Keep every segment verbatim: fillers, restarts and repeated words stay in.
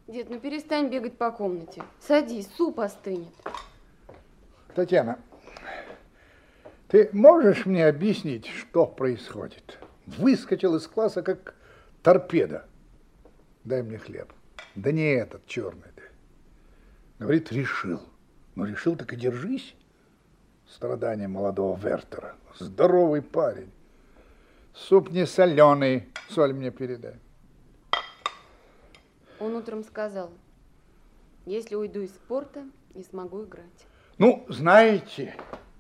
Дед, ну перестань бегать по комнате. Садись, суп остынет. Татьяна, ты можешь мне объяснить, что происходит? Выскочил из класса, как торпеда. Дай мне хлеб. Да не этот черный ты. Говорит, решил. Ну, решил, так и держись. Страдания молодого Вертера. Здоровый парень. Суп не соленый. Соль мне передай. Он утром сказал, если уйду из спорта, не смогу играть. Ну, знаете,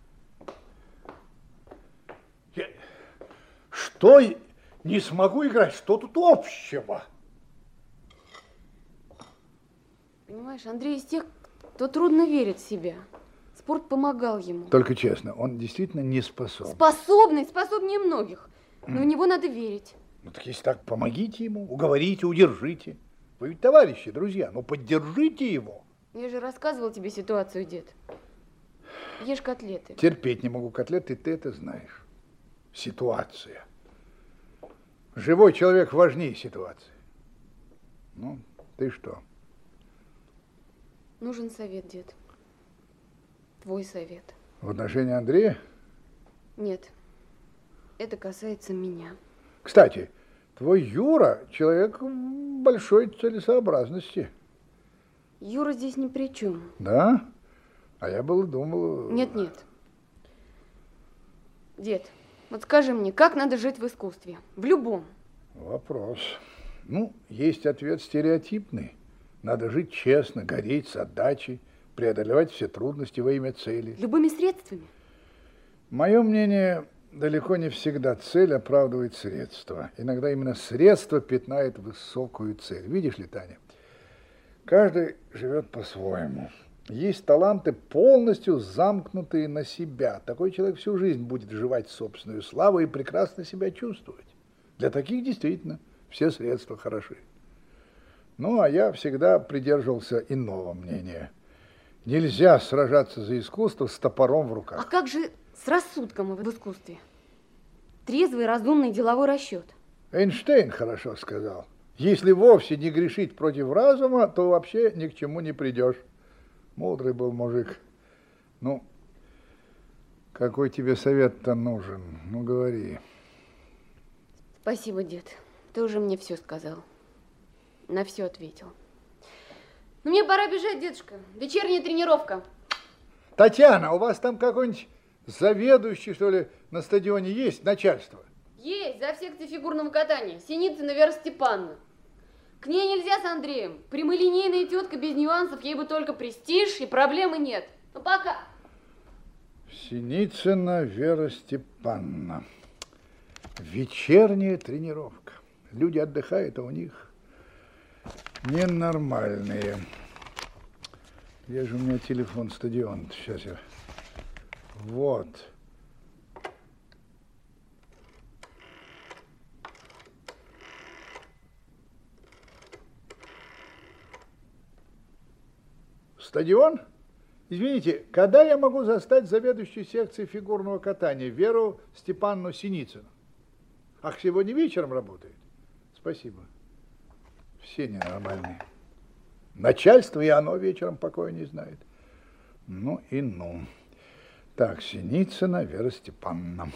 я... что не смогу играть, что тут общего? Понимаешь, Андрей из тех, кто трудно верит в себя. Спорт помогал ему. Только честно, он действительно не способен. Способный, способнее многих. Но mm. в него надо верить. Ну так если так, помогите ему, уговорите, удержите. Вы ведь товарищи, друзья, ну поддержите его. Я же рассказывал тебе ситуацию, дед. Ешь котлеты. Терпеть не могу котлеты, ты это знаешь. Ситуация. Живой человек важнее ситуации. Ну, ты что? Нужен совет, дед. Твой совет. В отношении Андрея? Нет. Это касается меня. Кстати, твой Юра человек большой целесообразности. Юра здесь ни при чем. Да? А я было думал... Нет, нет. Дед, вот скажи мне, как надо жить в искусстве? В любом. Вопрос. Ну, есть ответ стереотипный. Надо жить честно, гореть с отдачей, преодолевать все трудности во имя цели. Любыми средствами? Мое мнение, далеко не всегда цель оправдывает средства. Иногда именно средство пятнает высокую цель. Видишь ли, Таня, каждый живет по-своему. Есть таланты, полностью замкнутые на себя. Такой человек всю жизнь будет жевать собственную славу и прекрасно себя чувствовать. Для таких действительно все средства хороши. Ну, а я всегда придерживался иного мнения. Нельзя сражаться за искусство с топором в руках. А как же с рассудком в искусстве? Трезвый, разумный деловой расчет. Эйнштейн хорошо сказал. Если вовсе не грешить против разума, то вообще ни к чему не придешь. Мудрый был мужик. Ну, какой тебе совет-то нужен? Ну, говори. Спасибо, дед. Ты уже мне все сказал. На все ответил. Ну, мне пора бежать, дедушка. Вечерняя тренировка. Татьяна, у вас там какой-нибудь заведующий, что ли, на стадионе есть, начальство? Есть, за секцией фигурного катания. Синицына Вера Степановна. К ней нельзя с Андреем. Прямолинейная тетка без нюансов, ей бы только престиж, и проблемы нет. Ну, пока. Синицына Вера Степановна. Вечерняя тренировка. Люди отдыхают, а у них ненормальные. Где же у меня телефон стадион? Сейчас я... Вот. Стадион? Извините, когда я могу застать заведующую секцией фигурного катания Веру Степановну Синицыну? Ах, сегодня вечером работает? Спасибо. Все ненормальные. Начальство и оно вечером покоя не знает. Ну и ну. Так, Синицына Вера Степановна.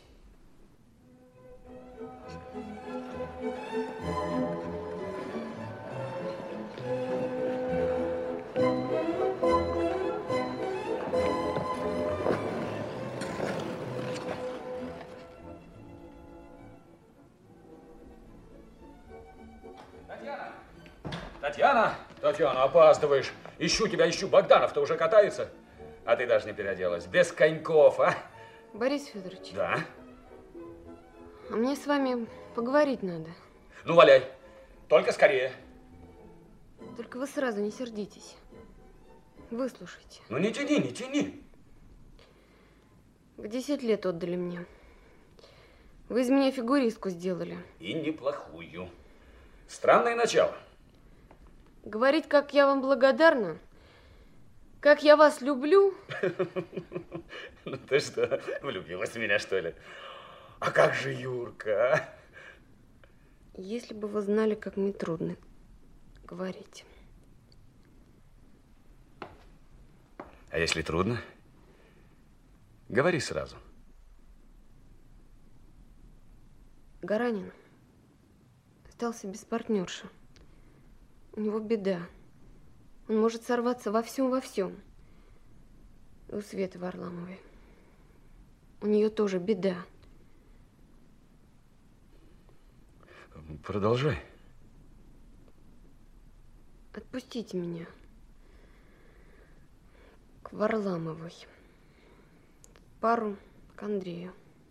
Татьяна, Татьяна, опаздываешь. Ищу тебя, ищу. Богданов-то уже катается. А ты даже не переоделась. Без коньков, а? Борис Федорович. Да? А мне с вами поговорить надо. Ну, валяй. Только скорее. Только вы сразу не сердитесь. Выслушайте. Ну, не тяни, не тяни. Вы десять лет отдали мне. Вы из меня фигуристку сделали. И неплохую. Странное начало. Говорить, как я вам благодарна, как я вас люблю. Ну ты что, влюбилась в меня, что ли? А как же Юрка, а? Если бы вы знали, как мне трудно говорить. А если трудно, говори сразу. Гаранин остался без партнерши. У него беда. Он может сорваться во всем, во всем. И у Светы Варламовой. У нее тоже беда. Продолжай. Отпустите меня к Варламовой. В пару к Андрею.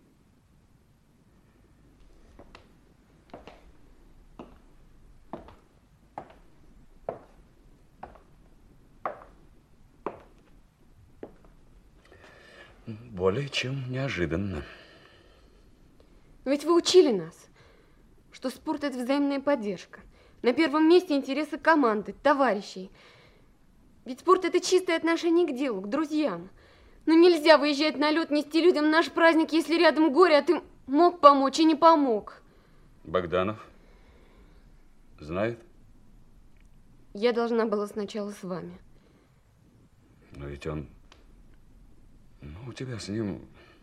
Более чем неожиданно. Ведь вы учили нас, что спорт – это взаимная поддержка. На первом месте интересы команды, товарищей. Ведь спорт – это чистое отношение к делу, к друзьям. Но нельзя выезжать на лед, нести людям наш праздник, если рядом горе, а ты мог помочь и не помог. Богданов знает? Я должна была сначала с вами. Но ведь он... Ну, у тебя с ним...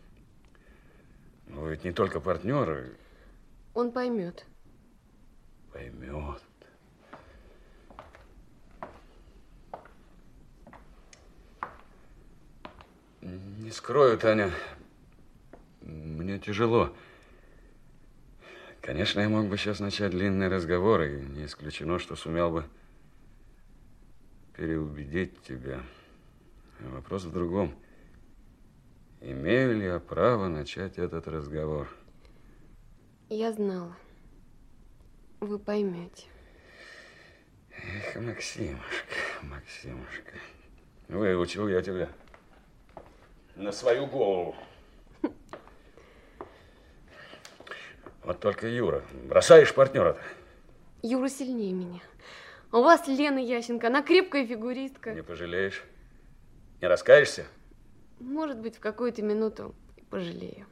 Ну, ведь не только партнеры. Он поймет. Поймет. Не скрою, Таня, мне тяжело. Конечно, я мог бы сейчас начать длинный разговор, и не исключено, что сумел бы переубедить тебя. Вопрос в другом. Имею ли я право начать этот разговор? Я знала. Вы поймете. Эх, Максимушка, Максимушка. Выучил я тебя на свою голову. Вот только, Юра, бросаешь партнера-то. Юра сильнее меня. А у вас Лена Ященко, она крепкая фигуристка. Не пожалеешь? Не раскаешься? Может быть, в какую-то минуту и пожалею.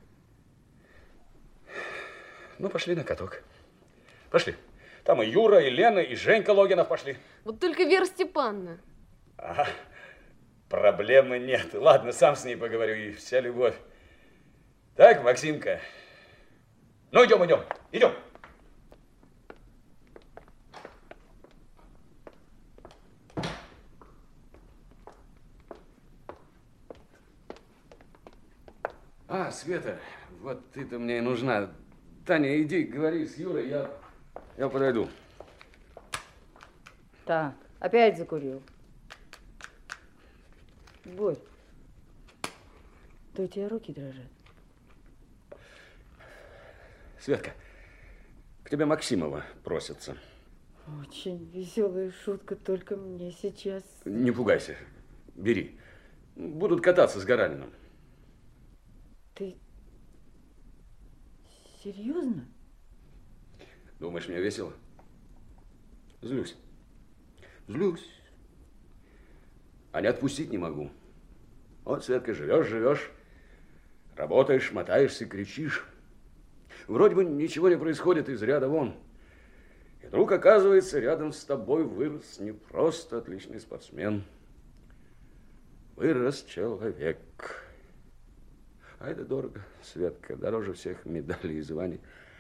Ну, пошли на каток. Пошли. Там и Юра, и Лена, и Женька Логинов пошли. Вот только Вера Степановна. Ага, проблемы нет. Ладно, сам с ней поговорю, и вся любовь. Так, Максимка? Ну, идем, идем, идем. А, Света, вот ты-то мне и нужна. Таня, иди, говори с Юрой, я, я подойду. Так, опять закурил. Борь, то у тебя руки дрожат. Светка, к тебе Максимова просится. Очень веселая шутка, только мне сейчас... Не пугайся, бери. Будут кататься с Гараниным. Ты серьезно? Думаешь, мне весело? Злюсь. Злюсь. А не отпустить не могу. Вот, Светка, живешь, живешь, работаешь, мотаешься, кричишь. Вроде бы ничего не происходит из ряда вон. И вдруг, оказывается, рядом с тобой вырос не просто отличный спортсмен. Вырос человек. А это дорого, Светка, дороже всех медалей и званий.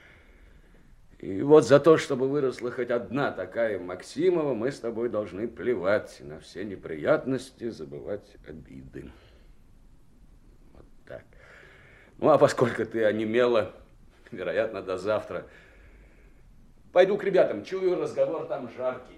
И вот за то, чтобы выросла хоть одна такая Максимова, мы с тобой должны плевать на все неприятности, забывать обиды. Вот так. Ну, а поскольку ты онемела, вероятно, до завтра, пойду к ребятам. Чую, разговор там жаркий.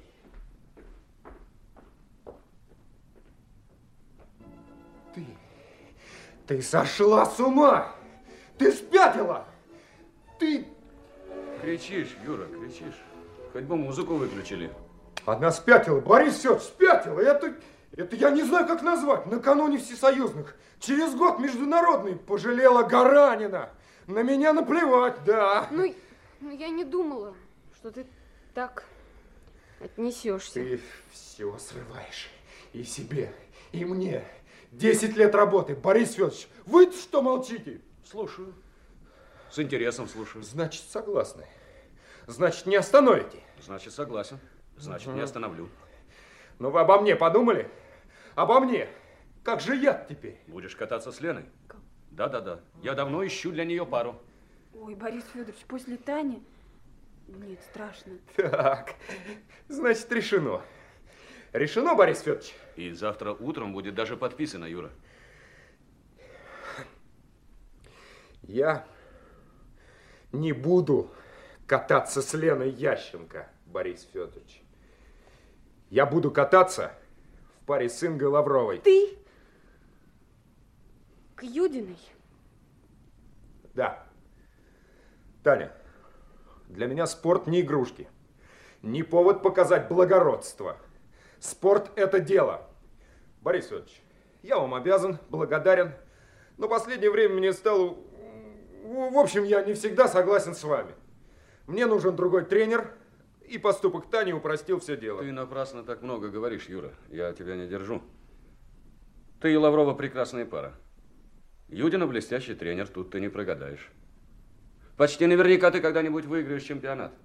Ты... Ты сошла с ума! Ты спятила! Ты... Кричишь, Юра, кричишь. Хоть бы музыку выключили. Она спятила, Борис Федорович, спятила. Это, это я не знаю, как назвать. Накануне всесоюзных, через год международный, пожалела Гаранина. На меня наплевать, да. Ну, ну, я не думала, что ты так отнесешься. Ты все срываешь. И себе, и мне. Десять лет работы. Борис Федорович, вы что молчите? Слушаю. С интересом слушаю. Значит, согласны. Значит, не остановите. Значит, согласен. Значит, угу. Не остановлю. Ну, вы обо мне подумали? Обо мне. как же я теперь? Будешь кататься с Леной? Да-да-да. Я давно ищу для нее пару. Ой, Борис Федорович, после Тани? Нет, страшно. Так, значит, решено. Решено, Борис Федорович? И завтра утром будет даже подписано, Юра. Я не буду кататься с Леной Ященко, Борис Федорович. Я буду кататься в паре с Ингой Лавровой. Ты? К Юдиной? Да. Таня, для меня спорт не игрушки, не повод показать благородство. Спорт – это дело. Борис Федорович, я вам обязан, благодарен, но в последнее время мне стало... В общем, я не всегда согласен с вами. Мне нужен другой тренер, и поступок Тани упростил все дело. Ты напрасно так много говоришь, Юра. Я тебя не держу. Ты и Лаврова прекрасная пара. Юдина блестящий тренер, тут ты не прогадаешь. Почти наверняка ты когда-нибудь выиграешь чемпионат.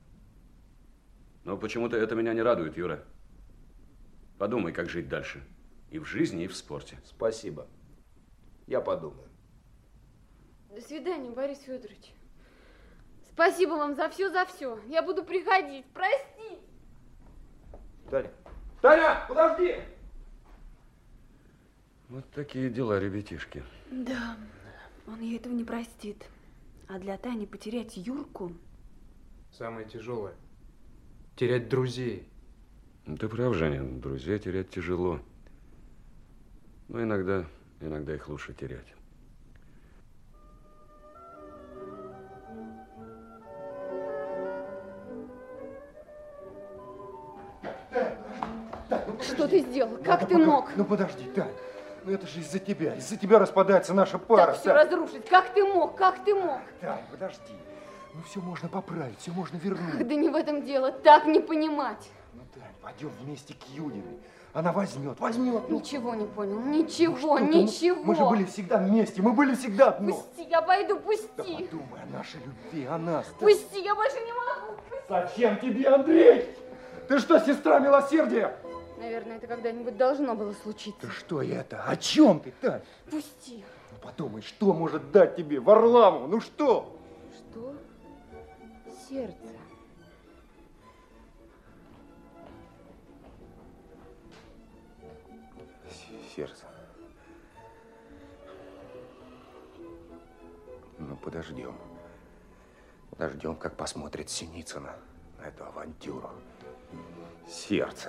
Но почему-то это меня не радует, Юра. Подумай, как жить дальше. И в жизни, и в спорте. Спасибо. Я подумаю. До свидания, Борис Федорович. Спасибо вам за все, за все. Я буду приходить. Простите. Таня! Таня, подожди! Вот такие дела, ребятишки. Да, он ей этого не простит. А для Тани потерять Юрку... Самое тяжелое. Терять друзей. Ты прав, Женя. Друзей терять тяжело. Но иногда, иногда их лучше терять. Что ты сделал? Как ты мог? Ну подожди, Тань. Ну это же из-за тебя. Из-за тебя распадается наша пара. Так все разрушить. Как ты мог? Как ты мог? Тань, подожди. Ну все можно поправить, все можно вернуть. Да не в этом дело. Так не понимать. Ну, Тань, пойдем вместе к Юдиной. Она возьмет, возьмет. Ну, Ничего не понял. Ничего, ну, ничего. Мы, мы же были всегда вместе, мы были всегда одно. Пусти, я пойду, Да пусти. подумай о нашей любви, о нас. Пусти, я больше не могу. Пусти. Зачем тебе, Андрей? Ты что, сестра милосердия? Наверное, это когда-нибудь должно было случиться. Да что это? О чем ты, Тань? Пусти. Ну, подумай, что может дать тебе Варламов? Ну что? Что? Сердце. Сердце. Ну, подождем. Подождем, как посмотрит Синицына на эту авантюру. Сердце.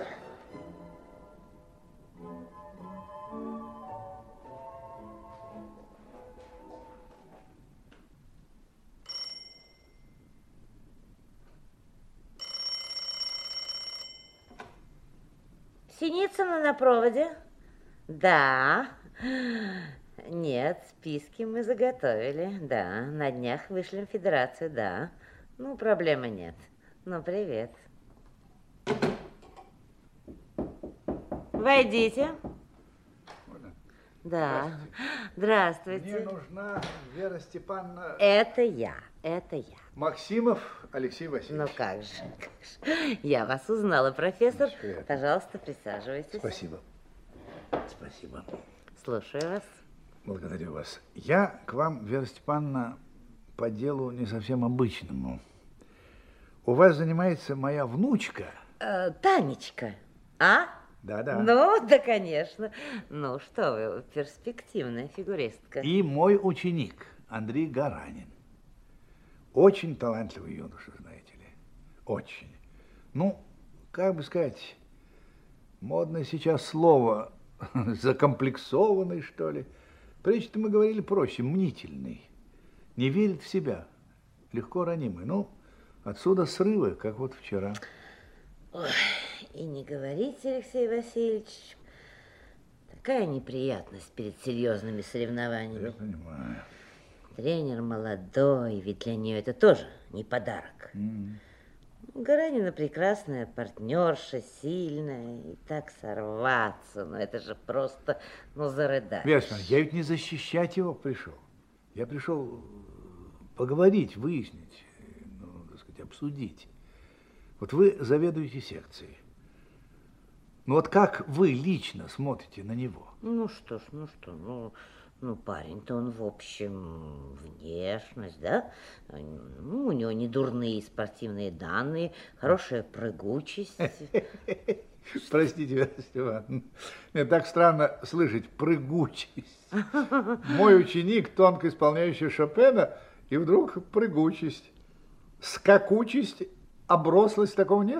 Синицына на проводе? Да. Нет, списки мы заготовили. Да, на днях вышлем в федерацию, да. Ну, проблемы нет. Ну, привет. Войдите. Да. Здравствуйте. Мне нужна Вера Степановна... Это я, это я. Максимов Алексей Васильевич. Ну как же, как же. Я вас узнала, профессор. Очень приятно. Пожалуйста, присаживайтесь. Спасибо. Спасибо. Слушаю вас. Благодарю вас. Я к вам, Вера Степановна, по делу не совсем обычному. У вас занимается моя внучка. Э, Танечка, а? Да-да. Ну, да, конечно. Ну, что вы, перспективная фигуристка. И мой ученик Андрей Гаранин. Очень талантливый юноша, знаете ли. Очень. Ну, как бы сказать, модное сейчас слово закомплексованный, что ли. Прежде мы говорили проще, мнительный. Не верит в себя. Легко ранимый. Ну, отсюда срывы, как вот вчера. Ой, и не говорите, Алексей Васильевич, такая неприятность перед серьезными соревнованиями. Я понимаю. Тренер молодой, ведь для нее это тоже не подарок. Mm. Гаранина прекрасная партнерша, сильная, и так сорваться, ну это же просто, ну, зарыдать. Вера Степановна, я ведь не защищать его пришел. Я пришел поговорить, выяснить, ну, так сказать, обсудить. Вот вы заведуете секцией. Ну вот как вы лично смотрите на него? Ну что ж, ну что, ну, ну парень-то он, в общем, внешность, да? Ну, у него не дурные спортивные данные, хорошая прыгучесть. Простите, Степан, мне так странно слышать прыгучесть. Мой ученик, тонко исполняющий Шопена, и вдруг прыгучесть. Скакучесть, оброслость, такого нет?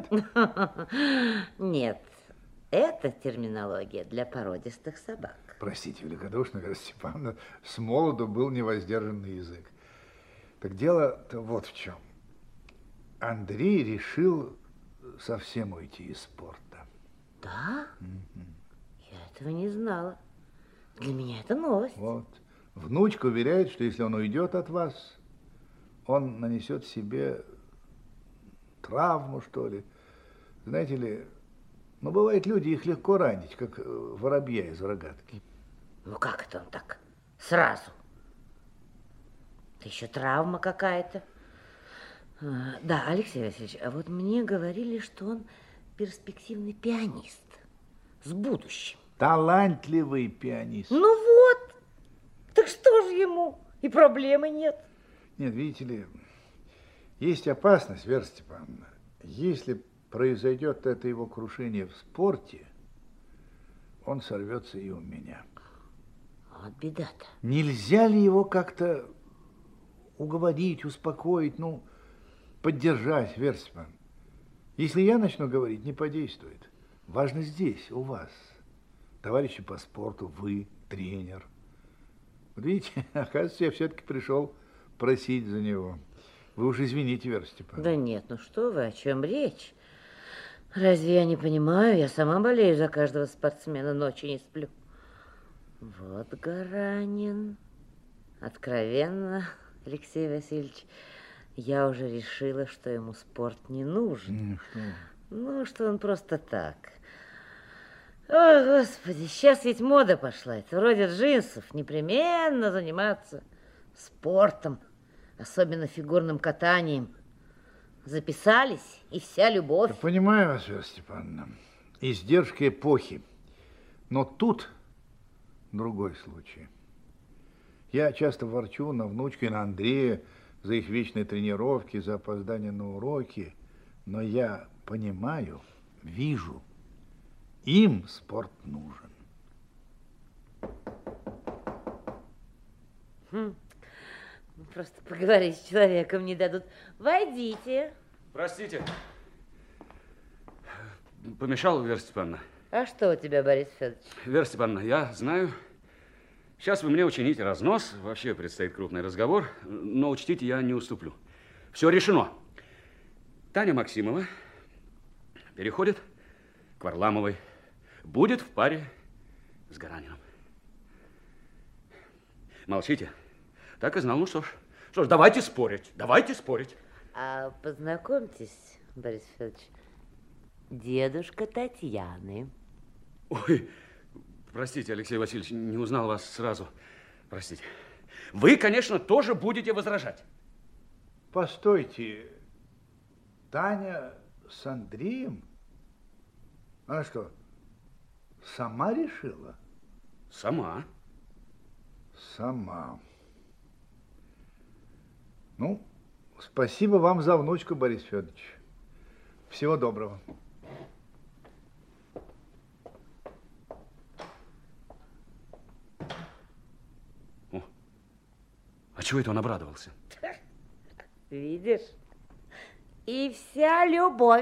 Нет, это терминология для породистых собак. Простите великодушно, Вера Степановна, с молоду был невоздержанный язык. Так дело-то вот в чем. Андрей решил совсем уйти из спорта. Да? Mm-hmm. Я этого не знала. Для меня это новость. Вот. Внучка уверяет, что если он уйдет от вас, он нанесет себе травму, что ли. Знаете ли, ну, бывает, люди их легко ранить, как воробья из рогатки. Ну, как это он так? Сразу? Это еще травма какая-то. А, да, Алексей Васильевич, а вот мне говорили, что он перспективный пианист с будущим. Талантливый пианист. Ну вот, так что же ему? И проблемы нет. Нет, видите ли, есть опасность, Вера Степановна. Если произойдет это его крушение в спорте, он сорвется и у меня. Вот беда-то. Нельзя ли его как-то уговорить, успокоить, ну, поддержать, Вера Степановна? Если я начну говорить, не подействует. Важно здесь, у вас. Товарищи по спорту, вы, тренер. Вот видите, оказывается, я все-таки пришел просить за него. Вы уж извините, Вера Степановна. Да нет, ну что вы, о чем речь? Разве я не понимаю? Я сама болею за каждого спортсмена, ночью не сплю. Вот Гаранин. Откровенно, Алексей Васильевич, я уже решила, что ему спорт не нужен. Ну, что? Ну, что он просто так. О, Господи, сейчас ведь мода пошла. Это вроде джинсов. Непременно заниматься спортом, особенно фигурным катанием. Записались, и вся любовь. Я понимаю вас, Вера Степановна. Издержки эпохи. Но тут другой случай. Я часто ворчу на внучку и на Андрея за их вечные тренировки, за опоздание на уроки. Но я понимаю, вижу, им спорт нужен. Хм. Просто поговорить с человеком не дадут. Войдите. Простите. Помешал, Вера Степановна? А что у тебя, Борис Федорович? Вера Степановна, я знаю, сейчас вы мне учините разнос, вообще предстоит крупный разговор, но учтите, я не уступлю. Все решено. Таня Максимова переходит к Варламовой, будет в паре с Гараниным. Молчите. Так и знал. Ну что ж, что ж, давайте спорить, давайте спорить. А познакомьтесь, Борис Федорович, дедушка Татьяны. Ой, простите, Алексей Васильевич, не узнал вас сразу. Простите. Вы, конечно, тоже будете возражать. Постойте, Таня с Андреем? Она что, сама решила? Сама. Сама. Ну, спасибо вам за внучку, Борис Федорович. Всего доброго. О, а чего это он обрадовался? Видишь? И вся любовь.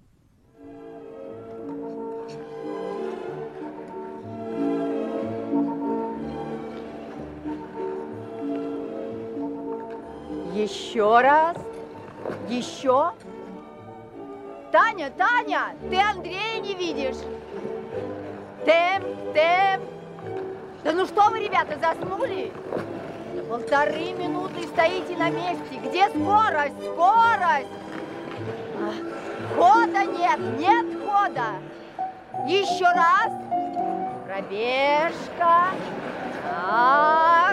Еще раз. Еще. Таня, Таня, ты Андрея не видишь. Темп, темп. Да ну что вы, ребята, заснули? Да полторы минуты стоите на месте. Где скорость? Скорость! А, хода нет, нет хода. Еще раз. Пробежка. Так.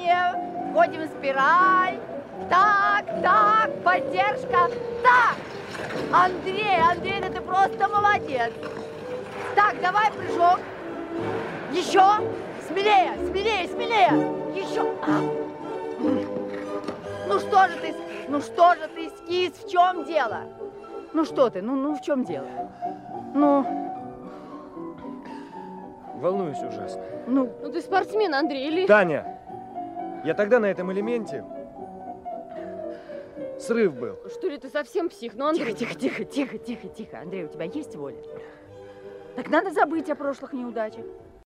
Скольжение. Входим в спираль. Так, так, поддержка. Так, Андрей, Андрей, да ты просто молодец. Так, давай прыжок. Еще. Смелее, смелее, смелее. Еще. А. Ну что же ты, ну что же ты, скис, в чем дело? Ну что ты, ну, ну в чем дело? Ну... Волнуюсь ужасно. Ну, Ну ты спортсмен, Андрей, или... Таня, я тогда на этом элементе... Срыв был. Что ли, ты совсем псих? Ну, Андрей... тихо, тихо, тихо, тихо, тихо, тихо. Андрей, у тебя есть воля? Так надо забыть о прошлых неудачах.